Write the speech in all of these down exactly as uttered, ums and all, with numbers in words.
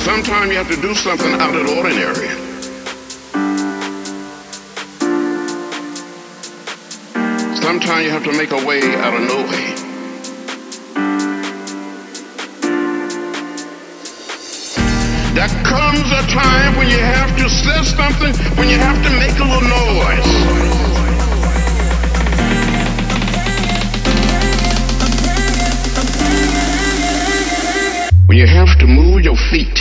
Sometimes you have to do something out of the ordinary. Sometimes you have to make a way out of no way. There comes a time when you have to say something, when you have to make a little noise. When you have to move your feet.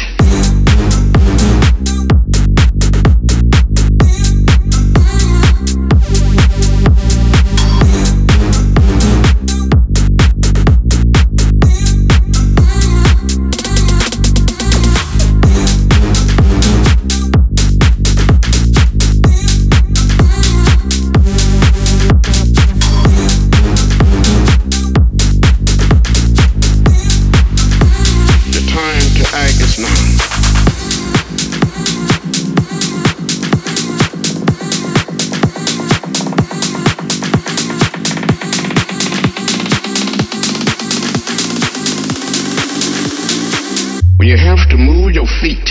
When you have to move your feet.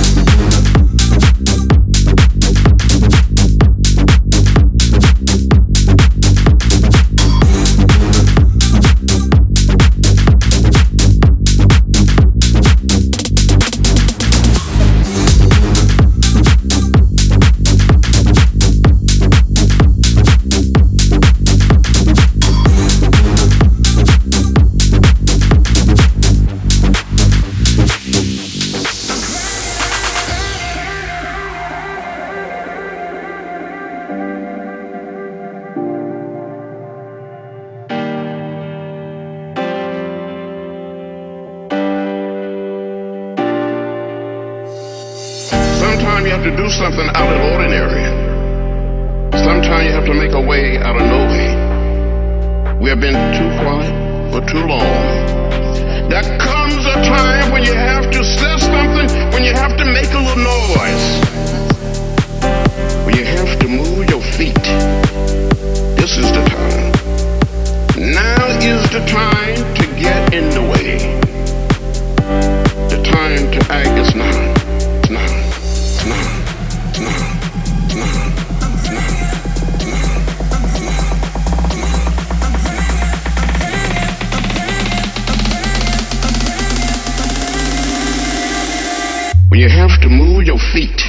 Sometimes you have to do something out of the ordinary. Sometimes you have to make a way out of no way. We have been too quiet for too long. There comes a time when you have to say something, when you have to make a little noise. When you have to move your feet. This is the time. Now is the time to get in the way. The time to act is now. It's now. When you have to move your feet.